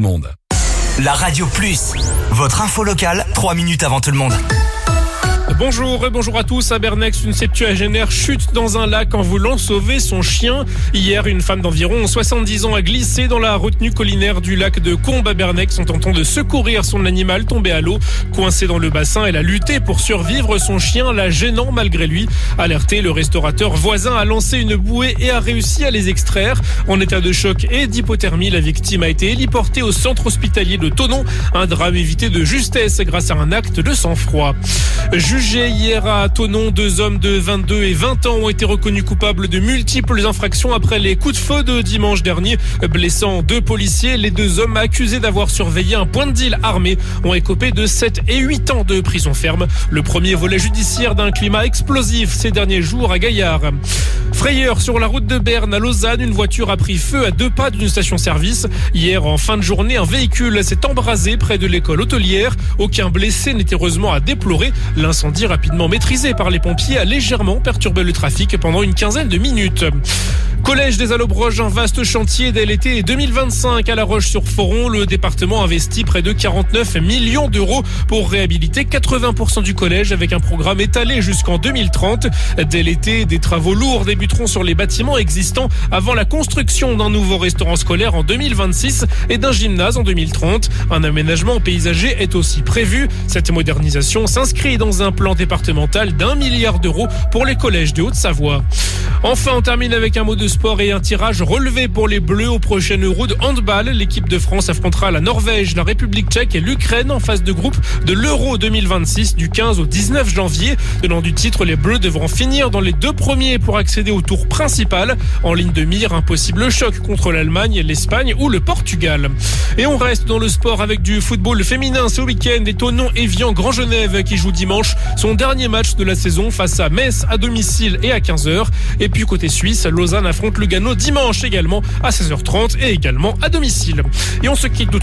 monde. La Radio Plus, votre info locale, 3 minutes avant tout le monde. Bonjour et bonjour à tous. À Bernex, une septuagénaire chute dans un lac en voulant sauver son chien. Hier, une femme d'environ 70 ans a glissé dans la retenue collinaire du lac de Combes à Bernex en tentant de secourir son animal tombé à l'eau. Coincée dans le bassin, elle a lutté pour survivre, son chien la gênant malgré lui. Alerté, le restaurateur voisin a lancé une bouée et a réussi à les extraire. En état de choc et d'hypothermie, la victime a été héliportée au centre hospitalier de Thonon. Un drame évité de justesse grâce à un acte de sang-froid. Jugés hier à Thonon, 2 hommes de 22 et 20 ans ont été reconnus coupables de multiples infractions après les coups de feu de dimanche dernier, blessant 2 policiers. Les 2 hommes accusés d'avoir surveillé un point de deal armé ont écopé de 7 et 8 ans de prison ferme. Le premier volet judiciaire d'un climat explosif ces derniers jours à Gaillard. Frayeur sur la route de Berne à Lausanne, une voiture a pris feu à 2 pas d'une station-service. Hier, en fin de journée, un véhicule s'est embrasé près de l'école hôtelière. Aucun blessé n'est heureusement à déplorer. L'incendie rapidement maîtrisé par les pompiers a légèrement perturbé le trafic pendant une quinzaine de minutes. Collège des Allobroges, un vaste chantier dès l'été 2025 à La Roche-sur-Foron. Le département investit près de 49 millions d'euros pour réhabiliter 80% du collège avec un programme étalé jusqu'en 2030. Dès l'été, des travaux lourds débuteront sur les bâtiments existants avant la construction d'un nouveau restaurant scolaire en 2026 et d'un gymnase en 2030. Un aménagement paysager est aussi prévu. Cette modernisation s'inscrit dans un plan départemental d'1 milliard d'euros pour les collèges de Haute-Savoie. Enfin, on termine avec un mot de sport et un tirage relevé pour les Bleus au prochain Euro de handball. L'équipe de France affrontera la Norvège, la République tchèque et l'Ukraine en phase de groupe de l'Euro 2026 du 15 au 19 janvier. Tenant du titre, les Bleus devront finir dans les 2 premiers pour accéder au tour principal. En ligne de mire, un possible choc contre l'Allemagne, l'Espagne ou le Portugal. Et on reste dans le sport avec du football féminin ce week-end. Et Thonon-Évian Grand Genève qui joue dimanche son dernier match de la saison face à Metz à domicile et à 15h. Et puis côté suisse, Lausanne affronte Lugano dimanche également à 16h30 et également à domicile. Et on se quitte tout de suite.